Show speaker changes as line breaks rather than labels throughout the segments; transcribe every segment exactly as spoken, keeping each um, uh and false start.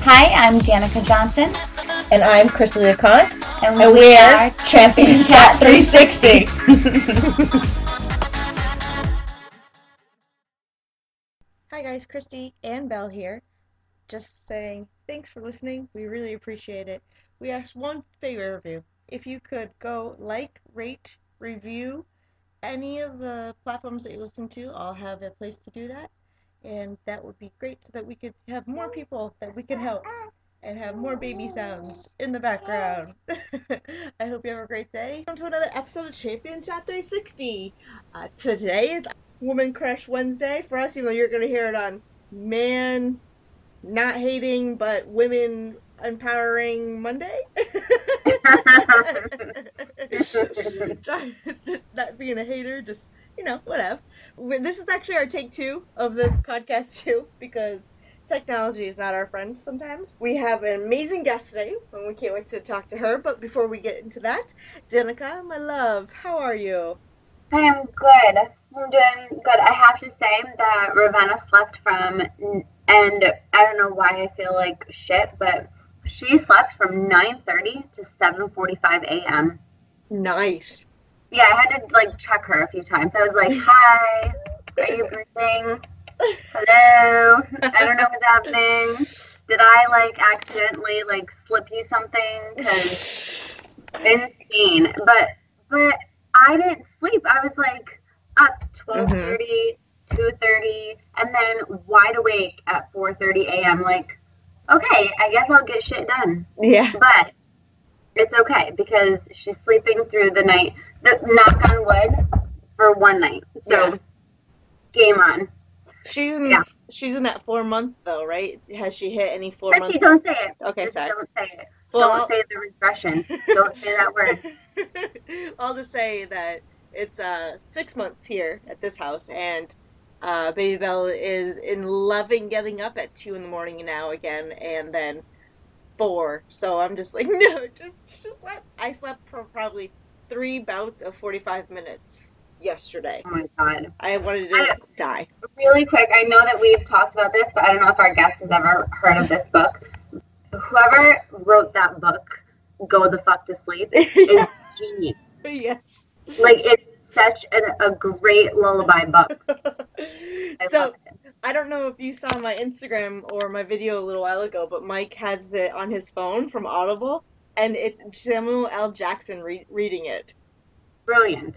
Hi, I'm Danica Johnson.
And I'm Crystal LeConte.
And,
and
we,
we
are
are Champion Chat three sixty. Hi guys, Christy and Belle here. Just saying thanks for listening. We really appreciate it. We asked one favor of you. If you could go like, rate, review any of the platforms that you listen to, I'll have a place to do that. And that would be great so that we could have more people that we can help and have more baby sounds in the background. I hope you have a great day. Welcome to another episode of Champion Chat three sixty. Uh, today is Woman Crush Wednesday for us, even though you're going to hear it on Man Not Hating But Women Empowering Monday. Not being a hater, just, you know, whatever. This is actually our take two of this podcast too, because technology is not our friend sometimes. We have an amazing guest today, and we can't wait to talk to her. But before we get into that, Danica, my love, how are you?
I am good. I'm doing good. I have to say that Ravenna slept from, and I don't know why I feel like shit, but she slept from nine thirty to seven forty-five a.m.
Nice.
Yeah, I had to, like, check her a few times. I was like, hi, are you breathing? Hello? I don't know what's happening. Did I, like, accidentally, like, slip you something? Because insane. But, but I didn't sleep. I was, like, up twelve thirty, mm-hmm. two thirty, and then wide awake at four thirty a.m. Like, okay, I guess I'll get shit done.
Yeah.
But it's okay because she's sleeping through the night. The, knock on wood for one night. So, yeah. Game on.
She's in, yeah. she's in that four month though, right? Has she hit any four months?
Don't say it.
Okay,
just
sorry.
Don't say it. Well, don't say the regression. Don't say that word.
I'll just say that it's uh six months here at this house, and uh, Baby Belle is in loving getting up at two in the morning now again, and then four. So I'm just like, no, just just let. I slept for probably three bouts of forty-five minutes yesterday.
Oh my god.
I wanted to I, die.
Really quick, I know that we've talked about this, but I don't know if our guest has ever heard of this book. Whoever wrote that book, Go the Fuck to Sleep, is genius.
Yes.
Like, it's such an, a great lullaby book. I
so,
love it.
I don't know if you saw my Instagram or my video a little while ago, but Mike has it on his phone from Audible, and it's Samuel L. Jackson re- reading it.
Brilliant.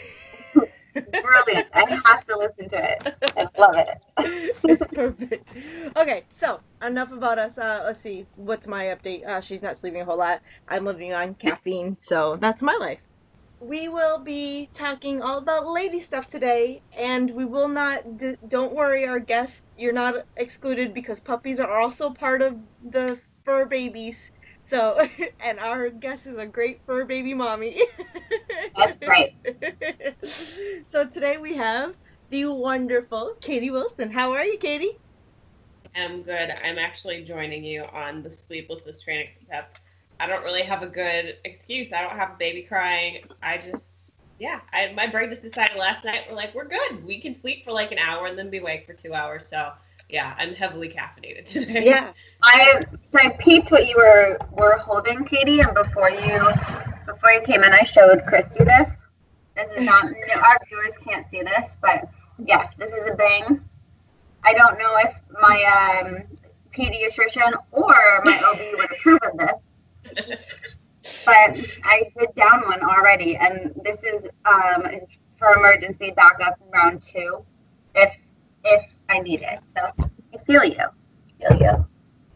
Brilliant. I have to listen to it. I love it.
It's perfect. Okay, so enough about us. Uh, let's see. What's my update? Uh, she's not sleeping a whole lot. I'm living on caffeine, so that's my life. We will be talking all about lady stuff today, and we will not, d- don't worry, our guests, you're not excluded because puppies are also part of the fur babies. So, and our guest is a great fur baby mommy.
That's right.
So today we have the wonderful Katie Wilson. How are you, Katie?
I'm good. I'm actually joining you on the sleeplessness train, except I don't really have a good excuse. I don't have a baby crying. I just, yeah, I, my brain just decided last night, we're like, we're good. We can sleep for like an hour and then be awake for two hours. So, yeah, I'm heavily caffeinated today.
Yeah.
I so I peeped what you were were holding, Katie, and before you before you came in, I showed Christy this. This is not our viewers can't see this, but yes, this is a Bang. I don't know if my um, pediatrician or my O B would approve of this, but I did down one already, and this is um, for emergency backup round two, if if I need it. So I feel you, I feel you.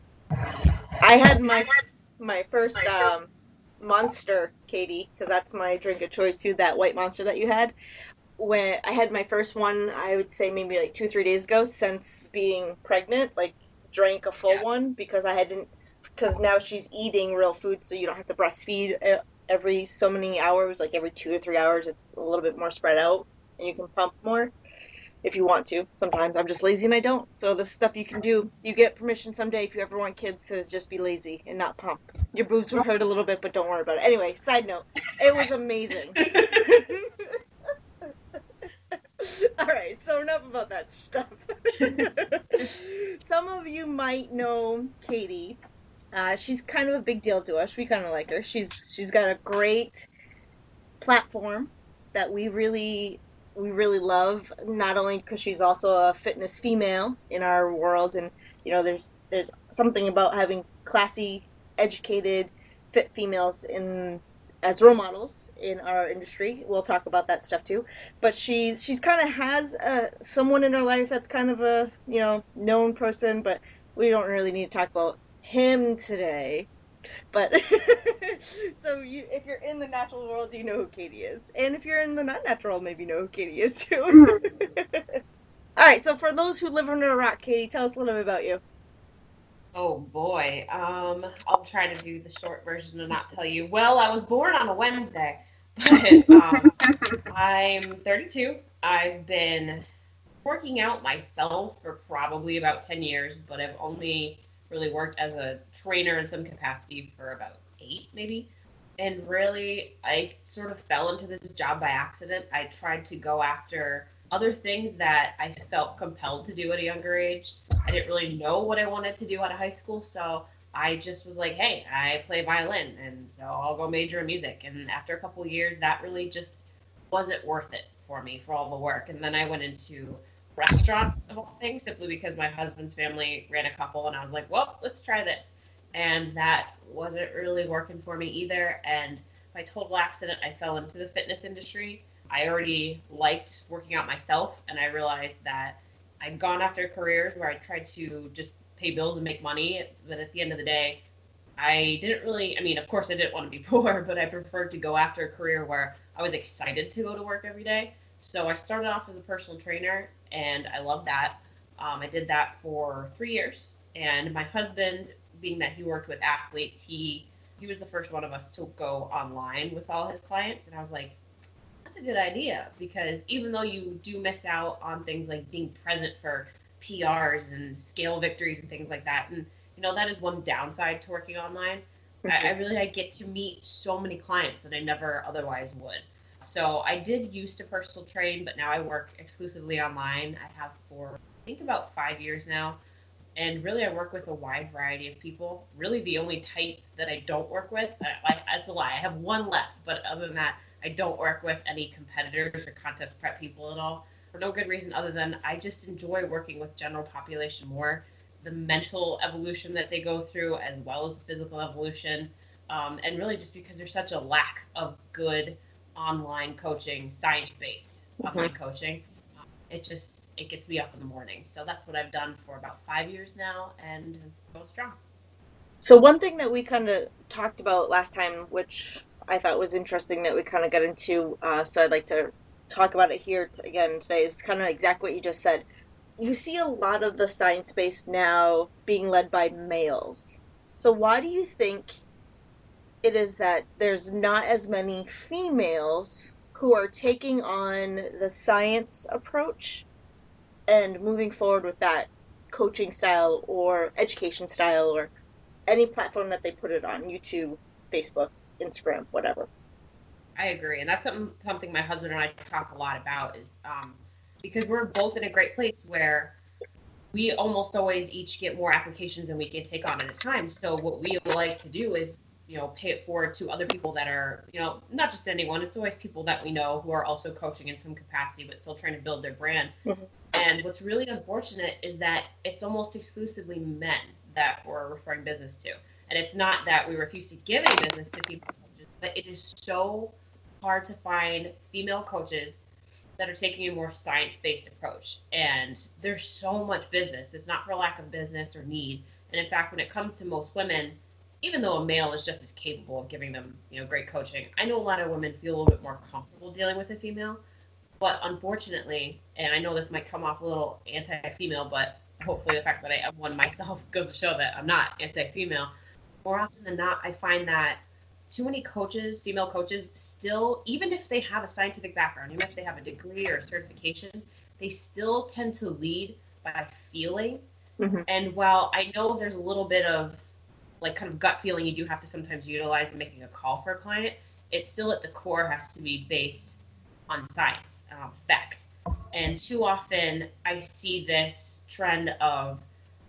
I had my my first um, Monster, Katie, because that's my drink of choice too. That white Monster that you had. When I had my first one, I would say maybe like two, three days ago. Since being pregnant, like drank a full yeah. one because I hadn't. Because now she's eating real food, so you don't have to breastfeed every so many hours, like every two or three hours. It's a little bit more spread out, and you can pump more if you want to. Sometimes I'm just lazy and I don't. So this stuff you can do. You get permission someday if you ever want kids to just be lazy and not pump. Your boobs will hurt a little bit, but don't worry about it. Anyway, side note, it was amazing. All right, so enough about that stuff. Some of of you might know Katie. Uh, she's kind of a big deal to us. We kind of like her. She's she's got a great platform that we really we really love. Not only because she's also a fitness female in our world, and you know, there's there's something about having classy, educated, fit females in as role models in our industry. We'll talk about that stuff too. But she's she's kind of has uh, someone in her life that's kind of a, you know, known person, but we don't really need to talk about him today. But so you, if you're in the natural world, you know who Katie is, and if you're in the not natural, maybe you know who Katie is too. All right. So for those who live under a rock, Katie, tell us a little bit about you.
Oh boy, um, I'll try to do the short version and not tell you. Well, I was born on a Wednesday, but um, I'm thirty-two. I've been working out myself for probably about ten years, but I've only really worked as a trainer in some capacity for about eight, maybe. And really, I sort of fell into this job by accident. I tried to go after other things that I felt compelled to do at a younger age. I didn't really know what I wanted to do out of high school, so I just was like, hey, I play violin, and so I'll go major in music. And after a couple of years, that really just wasn't worth it for me, for all the work. And then I went into restaurants, of all things, simply because my husband's family ran a couple, and I was like, well, let's try this. And that wasn't really working for me either. And by total accident, I fell into the fitness industry. I already liked working out myself, and I realized that I'd gone after careers where I tried to just pay bills and make money, but at the end of the day, I didn't really, I mean, of course I didn't want to be poor, but I preferred to go after a career where I was excited to go to work every day. So I started off as a personal trainer, and I loved that. Um, I did that for three years, and my husband, being that he worked with athletes, he he was the first one of us to go online with all his clients, and I was like, a good idea, because even though you do miss out on things like being present for P Rs and scale victories and things like that, and you know, that is one downside to working online. Mm-hmm. I, I really I get to meet so many clients that I never otherwise would. So I did used to personal train, but now I work exclusively online. I have for I think about five years now, and really I work with a wide variety of people. Really, the only type that I don't work with, I, I, that's a lie. I have one left, but other than that, I don't work with any competitors or contest prep people at all, for no good reason other than I just enjoy working with general population more. The mental evolution that they go through, as well as the physical evolution, um, and really just because there's such a lack of good online coaching, science-based mm-hmm. online coaching, um, it just it gets me up in the morning. So that's what I've done for about five years now, and going strong.
So one thing that we kind of talked about last time, which I thought was interesting that we kind of got into, uh, so I'd like to talk about it here t- again today, is kind of exactly what you just said. You see a lot of the science base now being led by males. So why do you think it is that there's not as many females who are taking on the science approach and moving forward with that coaching style or education style or any platform that they put it on, YouTube, Facebook, Instagram, whatever?
I agree, and that's something, something my husband and I talk a lot about, is um, because we're both in a great place where we almost always each get more applications than we can take on at a time. So what we like to do is, you know, pay it forward to other people that are, you know, not just anyone. It's always people that we know who are also coaching in some capacity, but still trying to build their brand. Mm-hmm. And what's really unfortunate is that it's almost exclusively men that we're referring business to. And it's not that we refuse to give any business to female coaches, but it is so hard to find female coaches that are taking a more science-based approach. And there's so much business. It's not for lack of business or need. And in fact, when it comes to most women, even though a male is just as capable of giving them, you know, great coaching, I know a lot of women feel a little bit more comfortable dealing with a female. But unfortunately, and I know this might come off a little anti-female, but hopefully the fact that I am one myself goes to show that I'm not anti-female. More often than not, I find that too many coaches, female coaches, still, even if they have a scientific background, even if they have a degree or a certification, they still tend to lead by feeling. Mm-hmm. And while I know there's a little bit of like kind of gut feeling you do have to sometimes utilize in making a call for a client, it still at the core has to be based on science, um, fact. And too often I see this trend of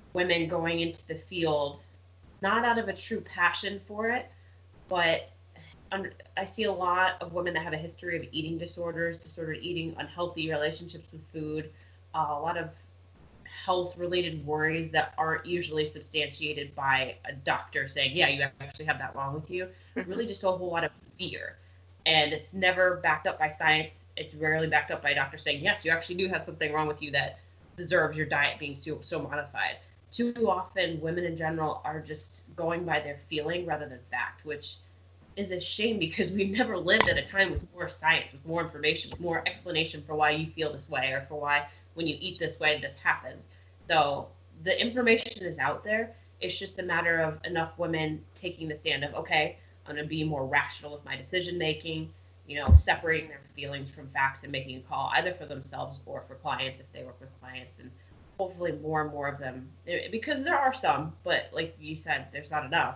women going into the field, not out of a true passion for it, but under, I see a lot of women that have a history of eating disorders, disordered eating, unhealthy relationships with food, uh, a lot of health-related worries that aren't usually substantiated by a doctor saying, yeah, you actually have that wrong with you. Mm-hmm. Really just a whole lot of fear. And it's never backed up by science. It's rarely backed up by a doctor saying, yes, you actually do have something wrong with you that deserves your diet being so, so modified. Too often, women in general are just going by their feeling rather than fact, which is a shame because we've never lived at a time with more science, with more information, with more explanation for why you feel this way or for why when you eat this way, this happens. So the information is out there. It's just a matter of enough women taking the stand of, okay, I'm going to be more rational with my decision making, you know, separating their feelings from facts and making a call either for themselves or for clients if they work with clients. And hopefully more and more of them, because there are some, but like you said, there's not enough.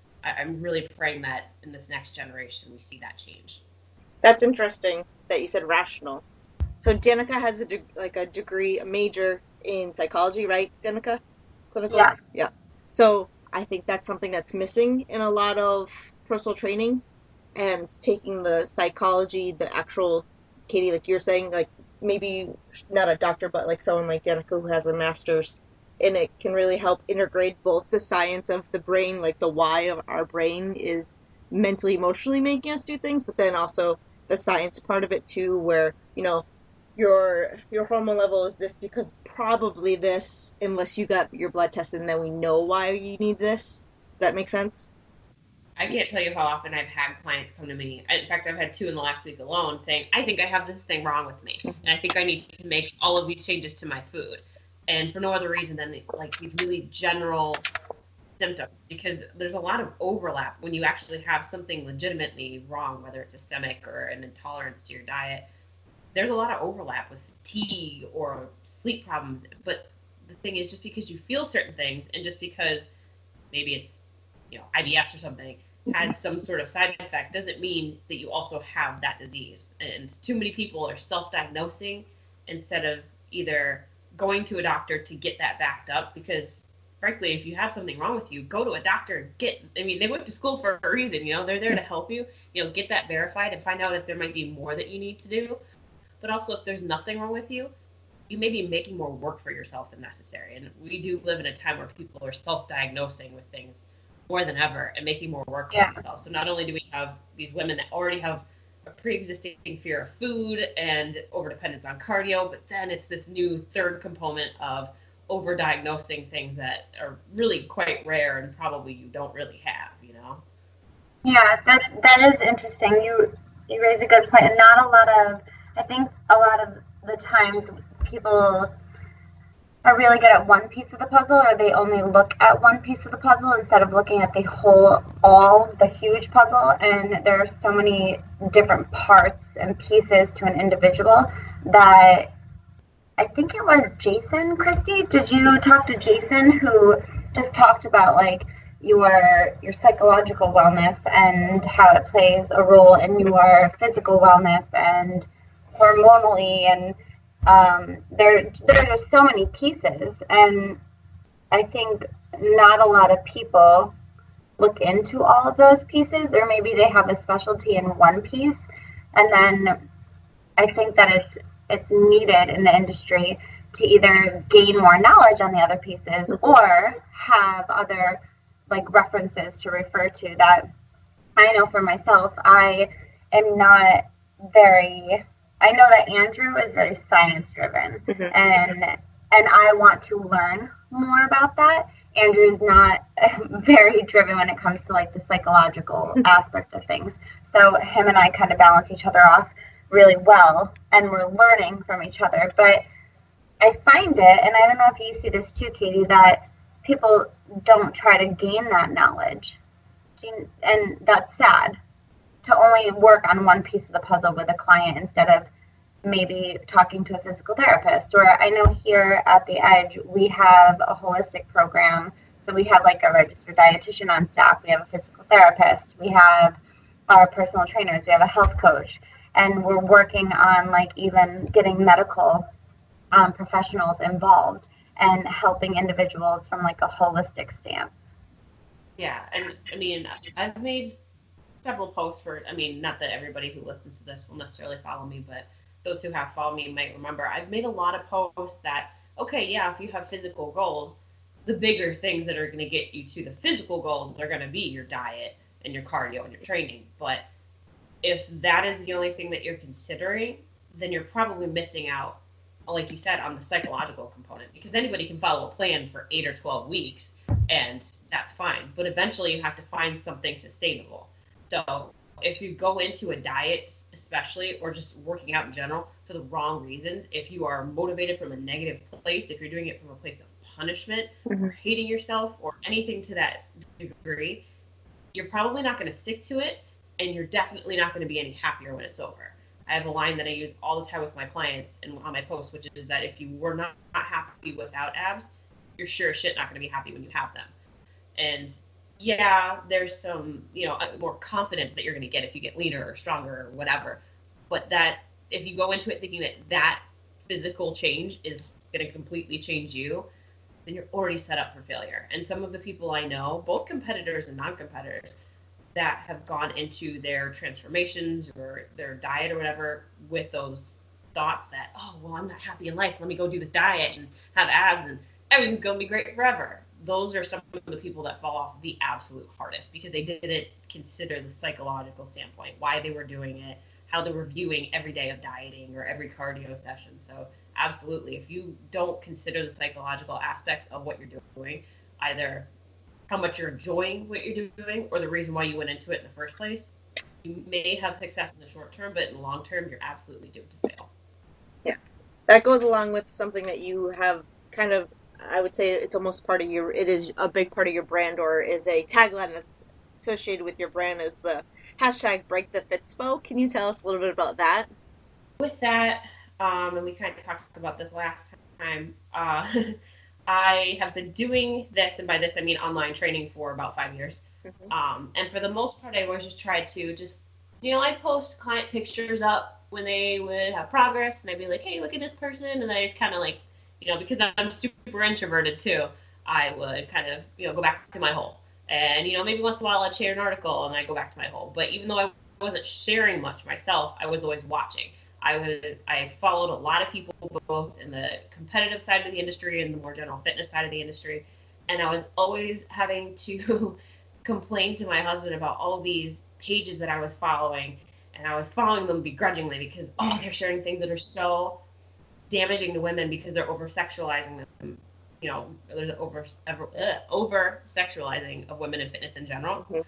I'm really praying that in this next generation we see that change.
That's interesting that you said rational. So Danica has a de- like a degree, a major in psychology, right, Danica? Clinicals?
Yeah.
Yeah. So I think that's something that's missing in a lot of personal training, and taking the psychology, the actual, Katie, like you're saying, like maybe not a doctor, but like someone like Danica who has a master's, and it can really help integrate both the science of the brain, like the why of our brain is mentally, emotionally making us do things, but then also the science part of it too, where, you know, your your hormone level is this because probably this, unless you got your blood tested and then we know why you need this. Does that make sense?
I can't tell you how often I've had clients come to me. In fact, I've had two in the last week alone saying, I think I have this thing wrong with me, and I think I need to make all of these changes to my food. And for no other reason than like these really general symptoms, because there's a lot of overlap when you actually have something legitimately wrong, whether it's systemic or an intolerance to your diet. There's a lot of overlap with fatigue or sleep problems. But the thing is, just because you feel certain things and just because maybe it's, you know, I B S or something has some sort of side effect doesn't mean that you also have that disease. And too many people are self-diagnosing instead of either going to a doctor to get that backed up, because frankly, if you have something wrong with you, go to a doctor and get, I mean, they went to school for a reason, you know, they're there to help you, you know, get that verified and find out if there might be more that you need to do. But also if there's nothing wrong with you, you may be making more work for yourself than necessary. And we do live in a time where people are self-diagnosing with things more than ever and making more work for yeah. themselves. So not only do we have these women that already have a pre-existing fear of food and overdependence on cardio, but then it's this new third component of overdiagnosing things that are really quite rare and probably you don't really have, you know?
Yeah, that that is interesting. You you raise a good point, and not a lot of, I think a lot of the times people are really good at one piece of the puzzle, or they only look at one piece of the puzzle instead of looking at the whole, all the huge puzzle. And there are so many different parts and pieces to an individual that I think it was Jason, Christy. Did you talk to Jason, who just talked about like your your psychological wellness and how it plays a role in your physical wellness and hormonally, and um, there there are just so many pieces, and I think not a lot of people look into all of those pieces, or maybe they have a specialty in one piece, and then I think that it's it's needed in the industry to either gain more knowledge on the other pieces or have other like references to refer to. That I know for myself, I am not very, I know that Andrew is very science driven, mm-hmm. and and I want to learn more about that. Andrew is not very driven when it comes to like the psychological aspect of things. So him and I kind of balance each other off really well, and we're learning from each other. But I find it, and I don't know if you see this too, Katie, that people don't try to gain that knowledge. And that's sad, to only work on one piece of the puzzle with a client instead of maybe talking to a physical therapist. Or I know here at the Edge, we have a holistic program. So we have like a registered dietitian on staff. We have a physical therapist. We have our personal trainers. We have a health coach. And we're working on like even getting medical um, professionals involved. and helping individuals from like a holistic stance.
Yeah, and I mean, I've made several posts for, I mean, not that everybody who listens to this will necessarily follow me, but those who have followed me might remember. I've made a lot of posts that, okay, yeah, if you have physical goals, the bigger things that are going to get you to the physical goals are going to be your diet and your cardio and your training. But if that is the only thing that you're considering, then you're probably missing out, like you said, on the psychological component, because anybody can follow a plan for eight or twelve weeks and that's fine. But eventually you have to find something sustainable. So if you go into a diet, especially, or just working out in general for the wrong reasons, if you are motivated from a negative place, if you're doing it from a place of punishment mm-hmm. or hating yourself or anything to that degree, you're probably not going to stick to it, and you're definitely not going to be any happier when it's over. I have a line that I use all the time with my clients and on my posts, which is that if you were not, not happy without abs, you're sure as shit not going to be happy when you have them. And yeah, there's some, you know, more confidence that you're going to get if you get leaner or stronger or whatever. But that if you go into it thinking that that physical change is going to completely change you, then you're already set up for failure. And some of the people I know, both competitors and non-competitors, that have gone into their transformations or their diet or whatever with those thoughts that, oh, well, I'm not happy in life. Let me go do this diet and have abs and everything's going to be great forever. Those are some of the people that fall off the absolute hardest because they didn't consider the psychological standpoint, why they were doing it, how they were viewing every day of dieting or every cardio session. So absolutely, if you don't consider the psychological aspects of what you're doing, either how much you're enjoying what you're doing or the reason why you went into it in the first place, you may have success in the short term, but in the long term, you're absolutely doomed to fail.
Yeah, that goes along with something that you have kind of, I would say it's almost part of your, it is a big part of your brand, or is a tagline that's associated with your brand, is the hashtag Break the Fitspo. Can you tell us a little bit about that?
With that, um, and we kind of talked about this last time, uh, I have been doing this, and by this I mean online training, for about five years. Mm-hmm. Um, and for the most part, I always just tried to just, you know, I'd post client pictures up when they would have progress, and I'd be like, hey, look at this person, and I just kind of like, you know, because I'm super introverted too, I would kind of, you know, go back to my hole. And, you know, maybe once in a while I'd share an article and I'd go back to my hole. But even though I wasn't sharing much myself, I was always watching. I would, I followed a lot of people, both in the competitive side of the industry and the more general fitness side of the industry. And I was always having to complain to my husband about all these pages that I was following. And I was following them begrudgingly because, oh, they're sharing things that are so damaging to women because they're over-sexualizing them. You know, there's an over, over, uh, over-sexualizing of women in fitness in general. Mm-hmm.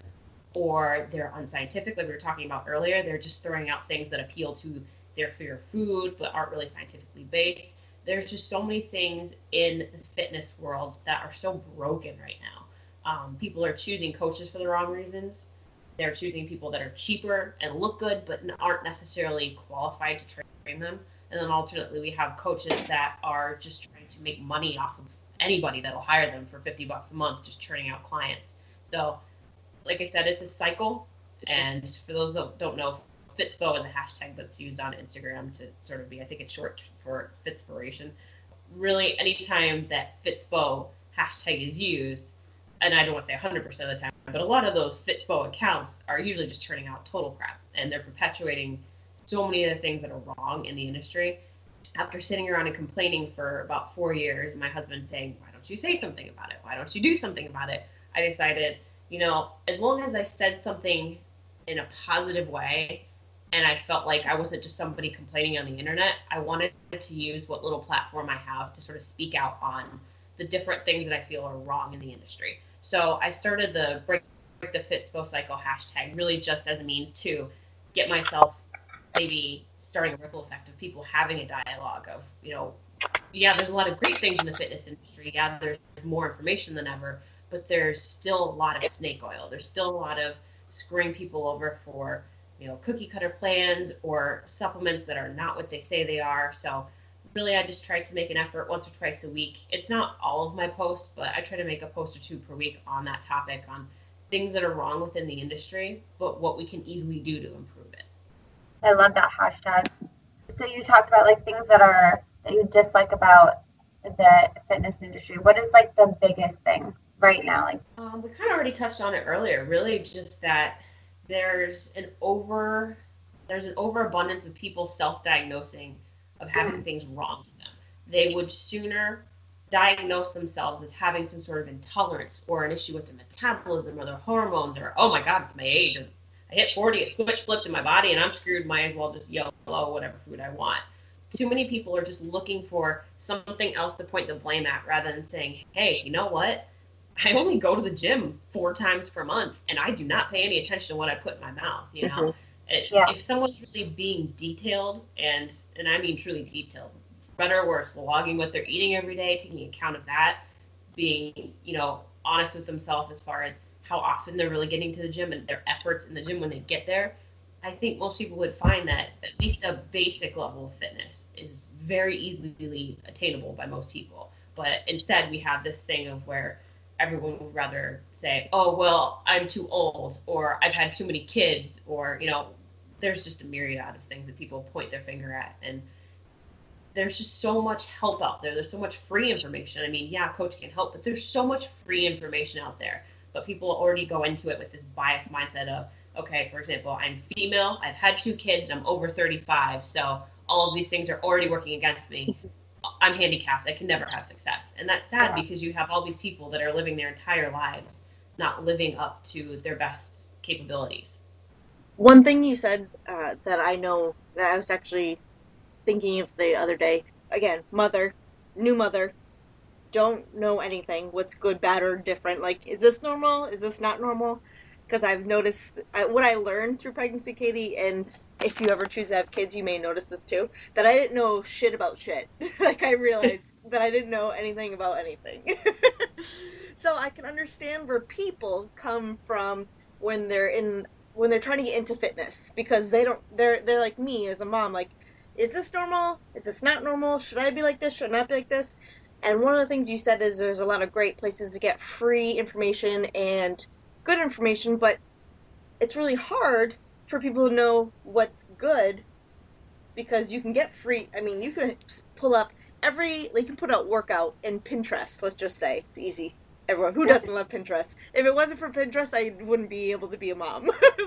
Or they're unscientific, like we were talking about earlier. They're just throwing out things that appeal to their fear of food, but aren't really scientifically based. There's just so many things in the fitness world that are so broken right now. Um, people are choosing coaches for the wrong reasons. They're choosing people that are cheaper and look good, but aren't necessarily qualified to train them. And then alternately, we have coaches that are just trying to make money off of anybody that'll hire them for fifty bucks a month, just churning out clients. So, like I said, it's a cycle. And for those that don't know, Fitspo is a hashtag that's used on Instagram to sort of be, I think it's short for Fitspiration. Really, anytime that Fitspo hashtag is used, and I don't want to say one hundred percent of the time, but a lot of those Fitspo accounts are usually just churning out total crap. And they're perpetuating so many of the things that are wrong in the industry. After sitting around and complaining for about four years, my husband saying, why don't you say something about it? Why don't you do something about it? I decided, you know, as long as I said something in a positive way, and I felt like I wasn't just somebody complaining on the internet, I wanted to use what little platform I have to sort of speak out on the different things that I feel are wrong in the industry. So I started the Break the Fitspo Cycle hashtag really just as a means to get myself maybe starting a ripple effect of people having a dialogue of, you know, yeah, there's a lot of great things in the fitness industry. Yeah, there's more information than ever, but there's still a lot of snake oil. There's still a lot of screwing people over for, you know, cookie cutter plans or supplements that are not what they say they are. So really, I just try to make an effort once or twice a week. It's not all of my posts, but I try to make a post or two per week on that topic, on things that are wrong within the industry, but what we can easily do to improve it.
I love that hashtag. So you talked about like things that are that you dislike about the fitness industry? What is like the biggest thing right now? Like,
um, we kind of already touched on it earlier. Really, just that there's an over there's an overabundance of people self-diagnosing of having mm. things wrong with them. They would sooner diagnose themselves as having some sort of intolerance or an issue with their metabolism or their hormones, or oh my god, it's my age. I hit forty, it switch flipped in my body, and I'm screwed. Might as well just yellow whatever food I want. Too many people are just looking for something else to point the blame at rather than saying, hey, you know what? I only go to the gym four times per month, and I do not pay any attention to what I put in my mouth. You know, mm-hmm. yeah. If someone's really being detailed, and and I mean truly detailed, better or worse, logging what they're eating every day, taking account of that, being, you know, honest with themselves as far as how often they're really getting to the gym and their efforts in the gym when they get there, I think most people would find that at least a basic level of fitness is very easily attainable by most people. But instead, we have this thing of where everyone would rather say, oh, well, I'm too old, or I've had too many kids, or, you know, there's just a myriad of things that people point their finger at. And there's just so much help out there. There's so much free information. I mean, yeah, coach can help, but there's so much free information out there. But people already go into it with this biased mindset of, okay, for example, I'm female, I've had two kids, I'm over thirty-five, so all of these things are already working against me. I'm handicapped, I can never have success. And that's sad because you have all these people that are living their entire lives not living up to their best capabilities.
One thing you said uh, that I know that I was actually thinking of the other day, again, mother, new mother, don't know anything, what's good, bad, or different. Like, is this normal? Is this not normal? Because I've noticed, I, what I learned through pregnancy, Katie, and if you ever choose to have kids, you may notice this too, that I didn't know shit about shit. Like, I realized that I didn't know anything about anything. So I can understand where people come from when they're in, when they're trying to get into fitness, because they don't, they're, they're like me as a mom, like, is this normal? Is this not normal? Should I be like this? Should I not be like this? And one of the things you said is there's a lot of great places to get free information and good information, but it's really hard for people to know what's good, because you can get free, I mean, you can pull up every, like, you can put out workout in Pinterest, let's just say. It's easy. Everyone, who doesn't love Pinterest? If it wasn't for Pinterest, I wouldn't be able to be a mom.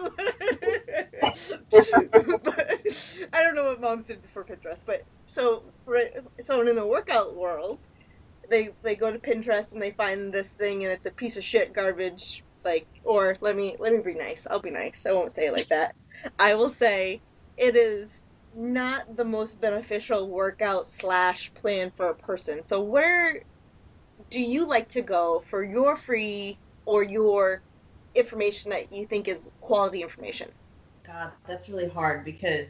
But I don't know what moms did before Pinterest, but so for someone in the workout world, they they go to Pinterest and they find this thing and it's a piece of shit garbage, like, or let me let me be nice. I'll be nice. I won't say it like that. I will say it is not the most beneficial workout slash plan for a person. So where do you like to go for your free or your information that you think is quality information?
God, that's really hard, because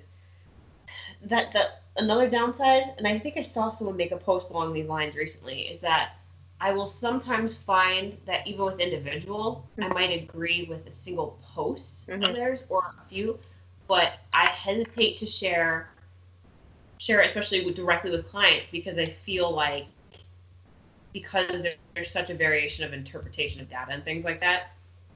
that that another downside, and I think I saw someone make a post along these lines recently, is that I will sometimes find that even with individuals, mm-hmm. I might agree with a single post mm-hmm. of theirs or a few, but I hesitate to share share it, especially with, directly with clients, because I feel like because there, there's such a variation of interpretation of data and things like that,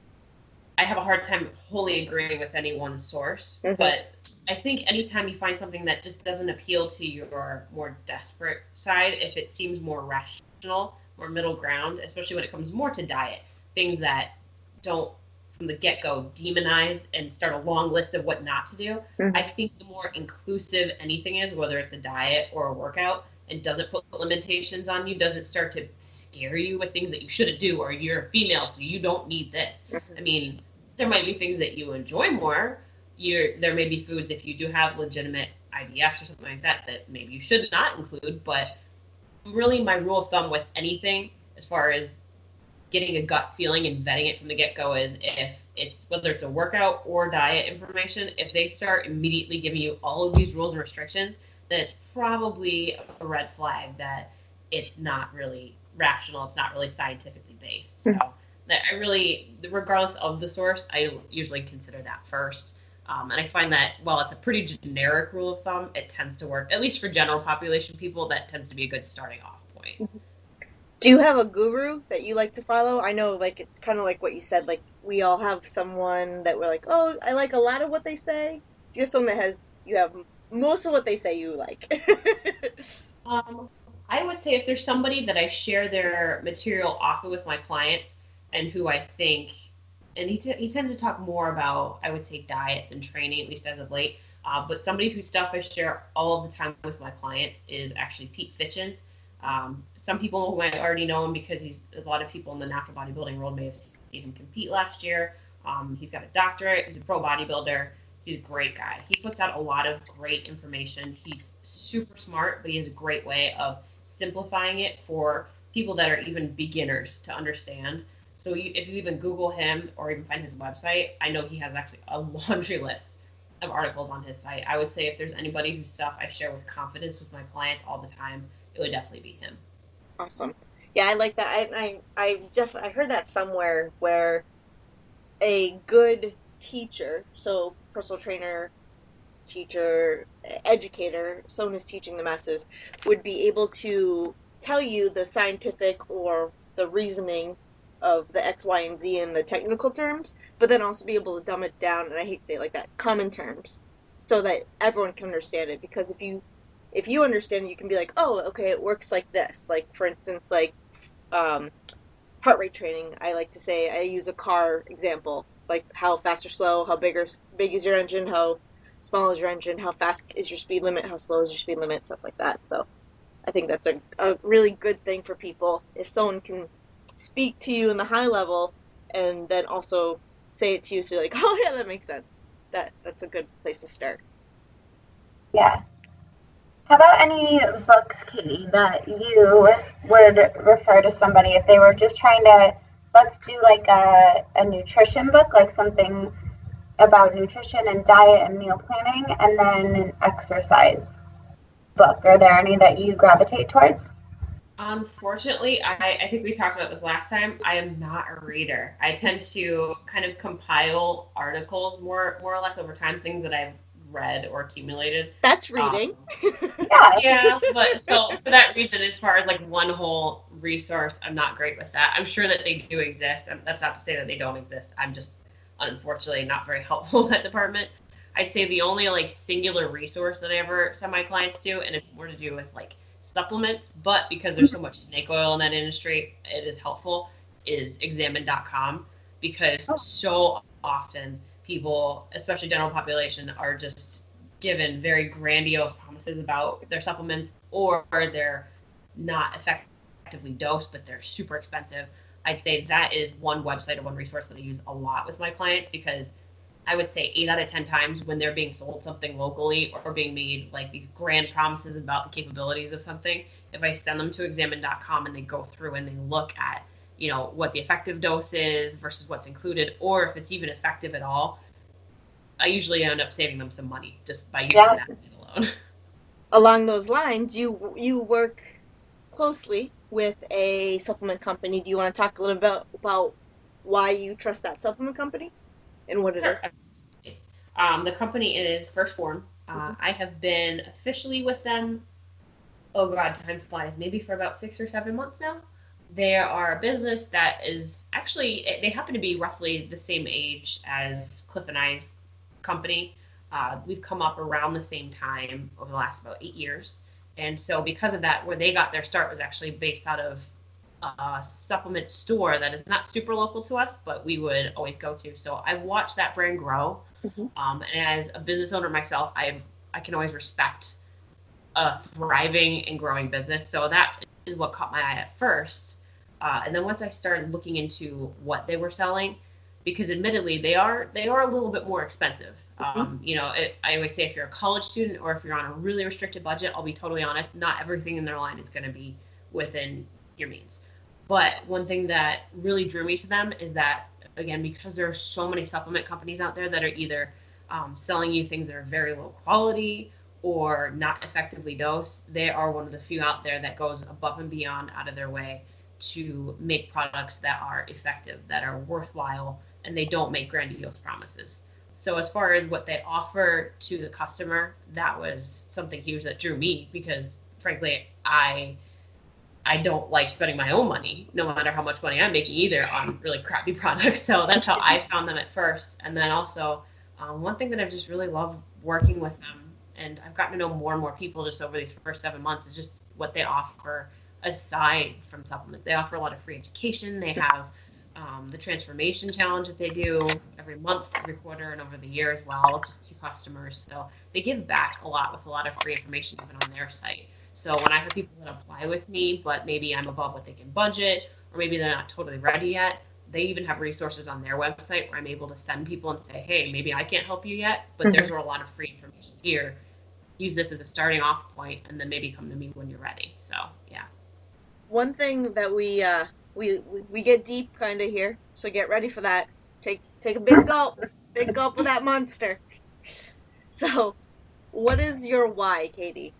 I have a hard time wholly agreeing with any one source. Mm-hmm. But I think anytime you find something that just doesn't appeal to your more desperate side, if it seems more rational, more middle ground, especially when it comes more to diet, things that don't from the get-go demonize and start a long list of what not to do, mm-hmm. I think the more inclusive anything is, whether it's a diet or a workout, and doesn't put limitations on you, doesn't start to scare you with things that you shouldn't do, or you're a female, so you don't need this. Mm-hmm. I mean, there might be things that you enjoy more. You're, there may be foods, if you do have legitimate I B S or something like that, that maybe you should not include. But really, my rule of thumb with anything, as far as getting a gut feeling and vetting it from the get-go, is if it's, whether it's a workout or diet information, if they start immediately giving you all of these rules and restrictions, then it's probably a red flag that it's not really rational, it's not really scientifically based. So I really, regardless of the source, I usually consider that first. Um, and I find that while it's a pretty generic rule of thumb, it tends to work, at least for general population people, that tends to be a good starting off point.
Do you have a guru that you like to follow? I know, like, it's kind of like what you said, like, we all have someone that we're like, oh, I like a lot of what they say. Do you have someone that has, you have most of what they say you like?
um, I would say if there's somebody that I share their material often with my clients and who I think, and he, t- he tends to talk more about, I would say, diet than training, at least as of late. Uh, but somebody whose stuff I share all of the time with my clients is actually Pete Fitchen. Um, some people might already know him because he's a lot of people in the natural bodybuilding world may have seen him compete last year. Um, he's got a doctorate. He's a pro bodybuilder. He's a great guy. He puts out a lot of great information. He's super smart, but he has a great way of simplifying it for people that are even beginners to understand. So you, if you even Google him or even find his website, I know he has actually a laundry list of articles on his site. I would say if there's anybody whose stuff I share with confidence with my clients all the time, it would definitely be him.
Awesome. Yeah, I like that. I I I definitely I heard that somewhere where a good teacher, so personal trainer, teacher, educator, someone who's teaching the masses, would be able to tell you the scientific or the reasoning of the X, Y, and Z in the technical terms, but then also be able to dumb it down, and I hate to say it like that, common terms, so that everyone can understand it. Because if you if you understand it, you can be like, oh, okay, it works like this. Like, for instance, like um, heart rate training, I like to say, I use a car example, like how fast or slow, how big or big is your engine, how small is your engine, how fast is your speed limit, how slow is your speed limit, stuff like that. So I think that's a, a really good thing for people. If someone can speak to you in the high level and then also say it to you so you're like, oh yeah, that makes sense. That That's a good place to start.
Yeah. How about any books, Katie, that you would refer to somebody if they were just trying to, let's do like a, a nutrition book, like something about nutrition and diet and meal planning, and then an exercise book. Are there any that you gravitate towards?
Unfortunately, I, I think we talked about this last time. I am not a reader. I tend to kind of compile articles more more or less over time, things that I've read or accumulated.
That's reading.
Um, yeah. Yeah, but so for that reason, as far as like one whole resource, I'm not great with that. I'm sure that they do exist. And that's not to say that they don't exist. I'm just unfortunately not very helpful in that department. I'd say the only like singular resource that I ever send my clients to, and it's more to do with like supplements, but because there's so much snake oil in that industry, it is helpful, is examine dot com, because so often people, especially general population, are just given very grandiose promises about their supplements, or they're not effectively dosed, but they're super expensive. I'd say that is one website or one resource that I use a lot with my clients, because I would say eight out of ten times when they're being sold something locally or being made like these grand promises about the capabilities of something, if I send them to examine dot com and they go through and they look at, you know, what the effective dose is versus what's included, or if it's even effective at all, I usually end up saving them some money just by using yeah. that alone.
Along those lines, you you work closely with a supplement company. Do you want to talk a little bit about, about why you trust that supplement company? And what it sure. is?
Um, the company is First Form. Uh, mm-hmm. I have been officially with them, oh God, time flies, maybe for about six or seven months now. They are a business that is actually, they happen to be roughly the same age as Cliff and I's company. Uh, we've come up around the same time over the last about eight years. And so because of that, where they got their start was actually based out of a supplement store that is not super local to us, but we would always go to. So I've watched that brand grow. Mm-hmm. Um, and as a business owner myself, I I can always respect a thriving and growing business. So that is what caught my eye at first. Uh, and then once I started looking into what they were selling, because admittedly they are they are a little bit more expensive. Mm-hmm. Um, you know, it, I always say if you're a college student or if you're on a really restricted budget, I'll be totally honest, not everything in their line is going to be within your means. But one thing that really drew me to them is that, again, because there are so many supplement companies out there that are either um, selling you things that are very low quality or not effectively dosed, they are one of the few out there that goes above and beyond out of their way to make products that are effective, that are worthwhile, and they don't make grandiose promises. So as far as what they offer to the customer, that was something huge that drew me, because, frankly, I... I don't like spending my own money, no matter how much money I'm making either, on really crappy products. So that's how I found them at first. And then also, um, one thing that I've just really loved working with them, and I've gotten to know more and more people just over these first seven months, is just what they offer aside from supplements. They offer a lot of free education. They have um, the transformation challenge that they do every month, every quarter, and over the year as well, just to customers. So they give back a lot with a lot of free information even on their site. So when I have people that apply with me, but maybe I'm above what they can budget, or maybe they're not totally ready yet, they even have resources on their website where I'm able to send people and say, hey, maybe I can't help you yet, but mm-hmm. there's a lot of free information here. Use this as a starting off point, and then maybe come to me when you're ready. So, yeah.
One thing that we uh, we we get deep kind of here, so get ready for that. Take take a big gulp, big gulp of that monster. So, what is your why, Katie?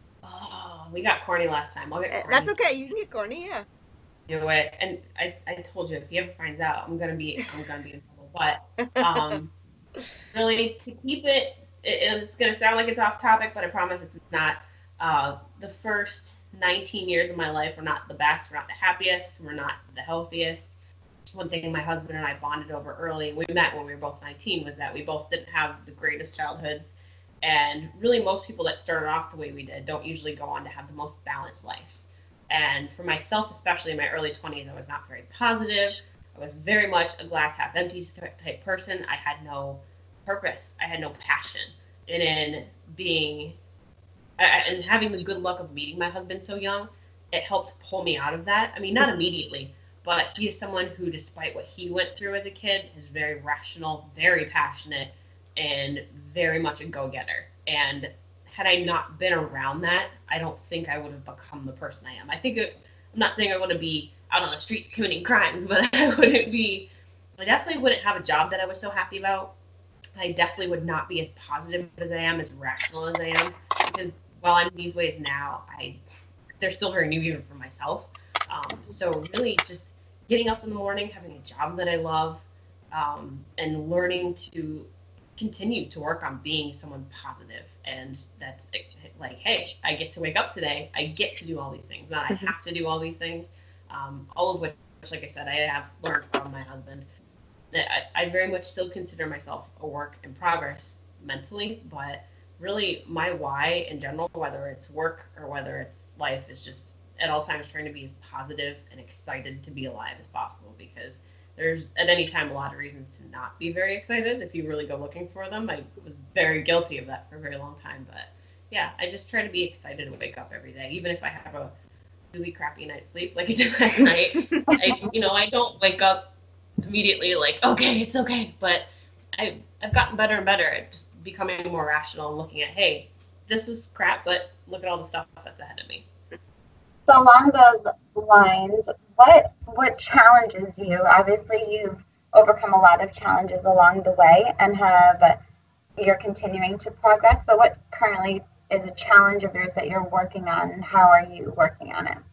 Oh, we got corny last time. I'll get corny.
That's okay. You can get corny, yeah.
Do it, and I, I told you if he ever finds out, I'm gonna be I'm gonna be in trouble. But um, really to keep it, it, it's gonna sound like it's off topic, but I promise it's not. Uh, the first nineteen years of my life were not the best. We're not the happiest. We're not the healthiest. One thing my husband and I bonded over early, we met when we were both nineteen, was that we both didn't have the greatest childhoods, and really most people that started off the way we did don't usually go on to have the most balanced life. And for myself, especially in my early twenties, I was not very positive. I was very much a glass half empty type person. I had no purpose. I had no passion. And in being, and having the good luck of meeting my husband so young, it helped pull me out of that. I mean, not immediately, but he is someone who, despite what he went through as a kid, is very rational, very passionate, and very much a go-getter. And had I not been around that, I don't think I would have become the person I am. I think it, I'm not saying I want to be out on the streets committing crimes, but I wouldn't be, I definitely wouldn't have a job that I was so happy about. I definitely would not be as positive as I am, as rational as I am, because while I'm these ways now, I, they're still very new even for myself. Um, so really just getting up in the morning, having a job that I love, um, and learning to continue to work on being someone positive. And that's like, hey, I get to wake up today. I get to do all these things. Not I have to do all these things. Um, all of which, like I said, I have learned from my husband. That I, I very much still consider myself a work in progress mentally, but really my why in general, whether it's work or whether it's life, is just at all times trying to be as positive and excited to be alive as possible, because there's at any time a lot of reasons to not be very excited if you really go looking for them. I was very guilty of that for a very long time, but yeah, I just try to be excited to wake up every day, even if I have a really crappy night's sleep like I did last night. I, you know, I don't wake up immediately like, okay, it's okay, but I, I've gotten better and better at just becoming more rational and looking at, hey, this was crap, but look at all the stuff that's ahead of me.
So along those lines, what what challenges you? Obviously, you've overcome a lot of challenges along the way and have you're continuing to progress. But what currently is a challenge of yours that you're working on, and how are you working on it?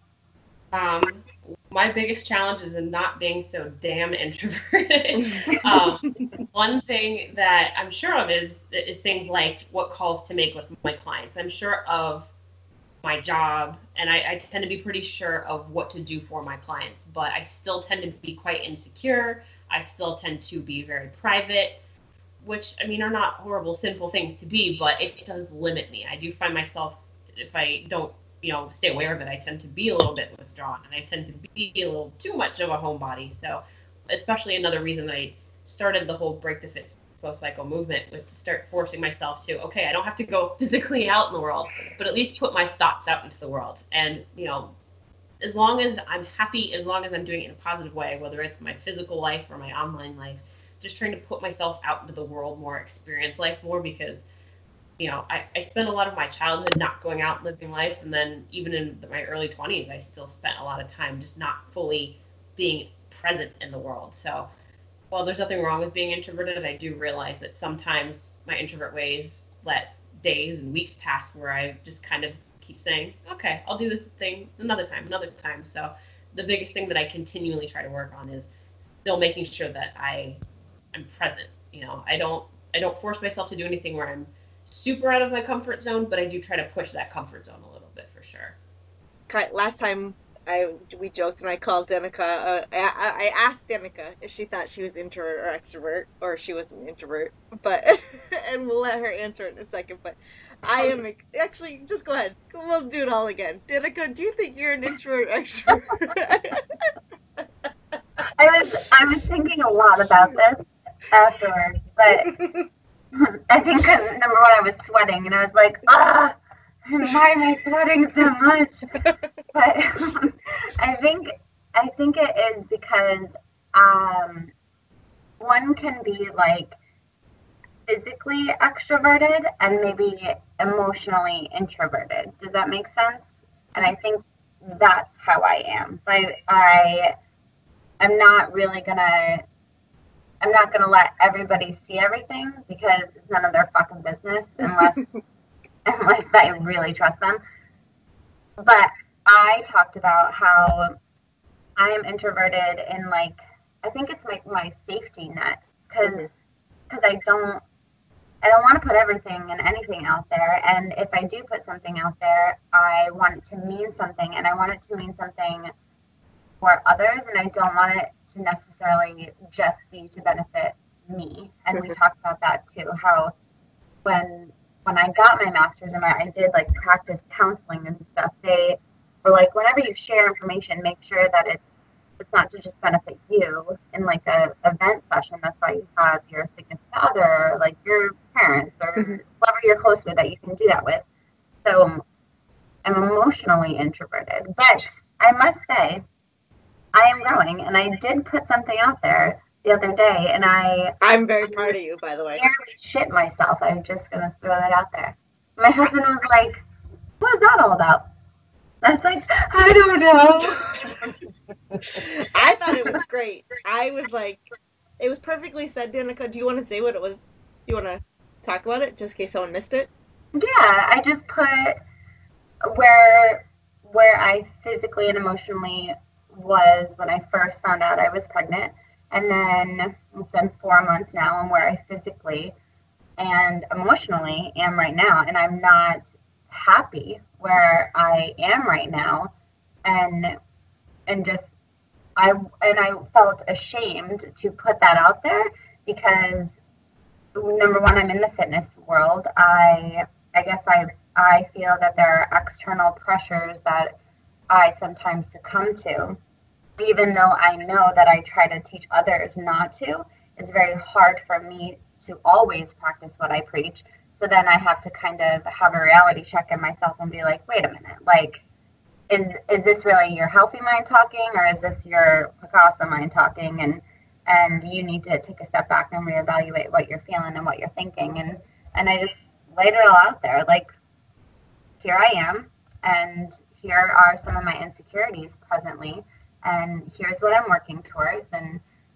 Um, my biggest challenge is in not being so damn introverted. um, one thing that I'm sure of is is things like what calls to make with my clients. I'm sure of my job, and I, I tend to be pretty sure of what to do for my clients, but I still tend to be quite insecure. I still tend to be very private, which, I mean, are not horrible, sinful things to be, but it does limit me. I do find myself, if I don't, you know, stay aware of it, I tend to be a little bit withdrawn, and I tend to be a little too much of a homebody. So especially another reason that I started the whole Break the Fit Slow Cycle movement was to start forcing myself to, okay, I don't have to go physically out in the world, but at least put my thoughts out into the world. And, you know, as long as I'm happy, as long as I'm doing it in a positive way, whether it's my physical life or my online life, just trying to put myself out into the world more, experience life more, because, you know, I, I spent a lot of my childhood not going out and living life. And then even in my early twenties, I still spent a lot of time just not fully being present in the world. So while there's nothing wrong with being introverted, I do realize that sometimes my introvert ways let days and weeks pass where I just kind of keep saying, okay, I'll do this thing another time, another time. So the biggest thing that I continually try to work on is still making sure that I am present. You know, I don't I don't force myself to do anything where I'm super out of my comfort zone, but I do try to push that comfort zone a little bit for sure.
Okay, last time I we joked and I called Danica. Uh, I, I asked Danica if she thought she was introvert or extrovert, or she was an introvert. But and we'll let her answer it in a second. But I am actually just go ahead. We'll do it all again. Danica, do you think you're an introvert or extrovert?
I was I was thinking a lot about this afterwards, but I think 'cause, number one, I was sweating and I was like, ah, why am I sweating so much? But I think I think it is because um, one can be like physically extroverted and maybe emotionally introverted. Does that make sense? And I think that's how I am. Like I I'm not really gonna I'm not gonna let everybody see everything because it's none of their fucking business unless unless I really trust them. But I talked about how I am introverted in like I think it's like my safety net because because I don't I don't want to put everything and anything out there. And if I do put something out there, I want it to mean something, and I want it to mean something for others, and I don't want it to necessarily just be to benefit me. And we talked about that too, how when when I got my master's and I did like practice counseling and stuff, they were like, whenever you share information, make sure that it's it's not to just benefit you in like a event session. That's why you have your significant other, or like your parents, or mm-hmm. whoever you're close with that you can do that with. So I'm emotionally introverted, but I must say I am growing, and I did put something out there the other day, and I
I'm very proud of you, by the way.
Nearly shit myself. I'm just gonna throw it out there. My husband was like, "What is that all about?" I was like, "I don't know."
I thought it was great. I was like, it was perfectly said, Danica. Do you want to say what it was? Do you want to talk about it, just in case someone missed it?
Yeah, I just put where where I physically and emotionally was when I first found out I was pregnant, and then it's been four months now, and where I physically and emotionally am right now, and I'm not happy where I am right now, and and just I and I felt ashamed to put that out there because number one, I'm in the fitness world. I I guess I I feel that there are external pressures that I sometimes succumb to, even though I know that I try to teach others not to. It's very hard for me to always practice what I preach. So then I have to kind of have a reality check in myself and be like, wait a minute, like, is is this really your healthy mind talking, or is this your Picasso mind talking? And and you need to take a step back and reevaluate what you're feeling and what you're thinking. And and I just laid it all out there, like, here I am, and here are some of my insecurities presently, and here's what I'm working towards. And